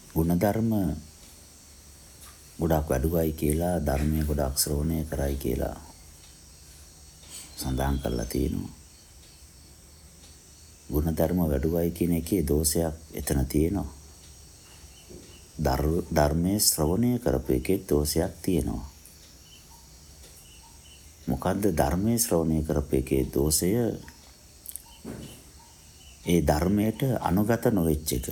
ಗುಣධර්ම ගොඩක් වැඩුවයි කියලා ධර්මයේ ගොඩක් ශ්‍රවණය කරයි කියලා සඳහන් කරලා තියෙනවා. ගුණධර්ම වැඩුවයි කියන එකේ දෝෂයක් එතන තියෙනවා. ධර්මයේ ශ්‍රවණය කරපු එකේ දෝෂයක් තියෙනවා. මොකද්ද ධර්මයේ ශ්‍රවණය කරපු එකේ දෝෂය? ඒ ධර්මයට අනුගත නොවෙච්ච එක.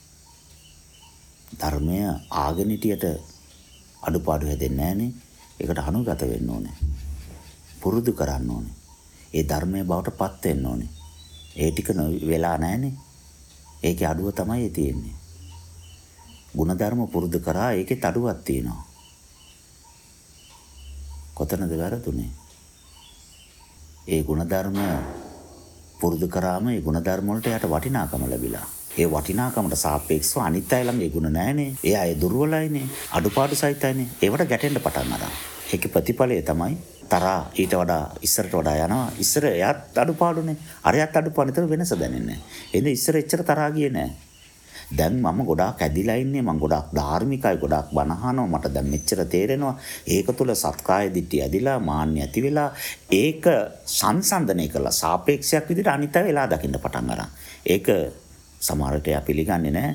ධර්මය ආගෙන හිටියට අඩුපාඩු හැදෙන්නේ නැහනේ. ඒකට අනුගත වෙන්න ඕනේ. පුරුදු කරන්න ඕනේ. ඒ ධර්මයේ බවට පත් වෙන්න ඕනේ. ඒ ටික වෙලා නැහනේ. ඒකේ අඩුව තමයි තියෙන්නේ. ಗುಣධර්ම පුරුදු කරා ඒකේ අඩුවක් තියෙනවා. කොතනද වැරදුනේ? ඒ ಗುಣධර්ම පුරුදු කරාම ඒ ಗುಣධර්ම වලට යට වටිනාකම ලැබිලා. ඒ වටිනාකමට සාපේක්ෂව අනිත් අය ළඟ ඒ ගුණ නැහනේ. ඒ අය දුර්වලයිනේ, අඩුපාඩු සහිතයිනේ. ඒවට ගැටෙන්න පටන් ගන්නවා. ඒකේ ප්‍රතිඵලය තමයි තරහා ඊට වඩා ඉස්සරට වඩා යනවා. ඉස්සර එයාත් අඩුපාඩුනේ. අරයත් අඩුපාඩු නේද වෙනස දැනෙන්නේ. එහෙනම් ඉස්සර එච්චර තරහා ගියේ නැහැ. දැන් මම ගොඩාක් ඇදිලා ඉන්නේ. මම ගොඩාක් ධාර්මිකයි, ගොඩාක් බණ අහනවා. මට දැන් මෙච්චර තේරෙනවා. ඒක තුල සත්කාය දිට්ඨිය ඇදිලා, මාන්නය ඇති වෙලා, ඒක සංසන්දනය කරලා සාපේක්ෂයක් විදිහට අනිත් අය වෙලා දකින්න පටන් ගන්නවා. ඒක සමහරට එයා පිළිගන්නේ නැහැ.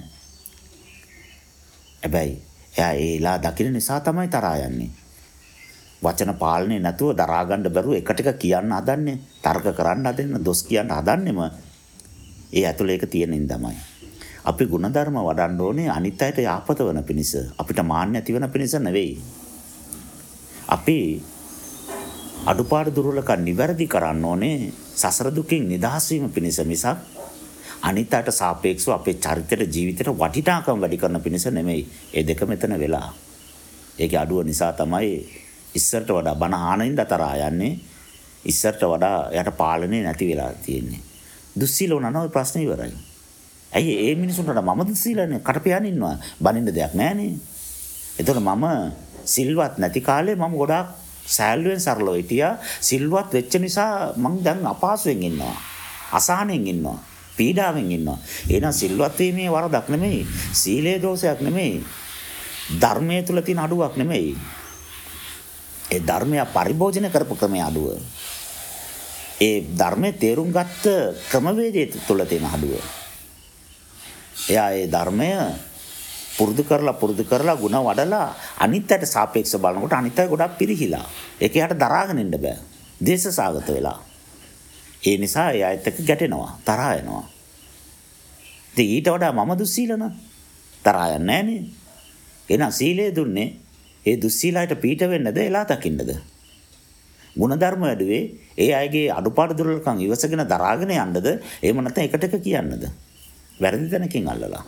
හැබැයි එයා ඒලා දකින්න නිසා තමයි තරහා යන්නේ. වචන පාලනේ නැතුව දරා ගන්න බැරුව එක ටික කියන්න හදන්නේ, තර්ක කරන්න හදන්නේ, දොස් කියන්න හදන්නෙම ඒ ඇතුළේ ඒක තියෙන ඉඳමයි. අපි ಗುಣධර්ම වඩන්න ඕනේ අනිත් අයට යාපත වෙන පිණිස, අපිට මාන්න ඇති වෙන පිණිස නෙවෙයි. අපි අඩුපාඩු දුර්වලකම් නිවැරදි කරන්න ඕනේ සසර දුකින් නිදහස් වීම පිණිස මිසක් අනිත් අයට සාපේක්ෂව අපේ චරිතයට ජීවිතයට වටිනාකම් වැඩි කරන පිණිස නෙමෙයි. ඒ දෙක මෙතන වෙලා. ඒකේ අඩුව නිසා තමයි ඉස්සරට වඩා බණ ආනින්ද තරහා යන්නේ. ඉස්සරට වඩා යට පාලනේ නැති වෙලා තියෙන්නේ. දුස්සීල වුණා නම් ප්‍රශ්නේ ඉවරයි. ඇයි ඒ මිනිසුන්ට මම දුස්සීලනේ කට පියාගෙන ඉන්නවා. බනින්න දෙයක් නැහනේ. එතකොට මම සිල්වත් නැති කාලේ මම ගොඩාක් සෑල්ලුවෙන් සරලව හිටියා. සිල්වත් වෙච්ච නිසා මම දැන් අපහසුයෙන් ඉන්නවා. අසහනෙන් ඉන්නවා. පීඩාවෙන් ඉන්නවා. එහෙනම් සිල්වත් වීමේ වරදක් නෙමෙයි. සීලේ දෝෂයක් නෙමෙයි. ධර්මයේ තුල තියෙන අඩුවක් නෙමෙයි. ඒ ධර්මය පරිභෝජන කරපු ක්‍රමයේ අඩුව. ඒ ධර්මයේ තේරුම් ගත්ත ක්‍රමවේදයේ තුල තියෙන අඩුව. එයා ඒ ධර්මය පුරුදු කරලා ಗುಣ වඩලා අනිත් අයට සාපේක්ෂව බලනකොට අනිත් අය ගොඩක් පිරිහිලා. ඒක යට දරාගෙන ඉන්න බෑ. දේශසාගත වෙලා. ඒ නිසා එයාත් එක්ක ගැටෙනවා, තරහා යනවා. ඉතින් ඊට වඩා මම දුස්සීලන තරහා යන්නේ නැහනේ. එහෙනම් සීලය දුන්නේ ඒ දුස්සීලයට පීඩ වෙන්නද එලා දකින්නද? ಗುಣධර්ම වැඩුවේ ඒ අයගේ අඩුපාඩු දුර්වලකම් ඉවසගෙන දරාගෙන යන්නද? එහෙම නැත්නම් එකට එක කියන්නද? වැරදි තැනකින් අල්ලලා,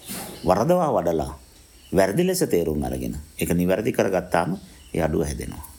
වරදවා වඩලා, වැරදි ලෙස තේරුම් අරගෙන ඒක නිවැරදි කරගත්තාම ඒ අඩුව හැදෙනවා.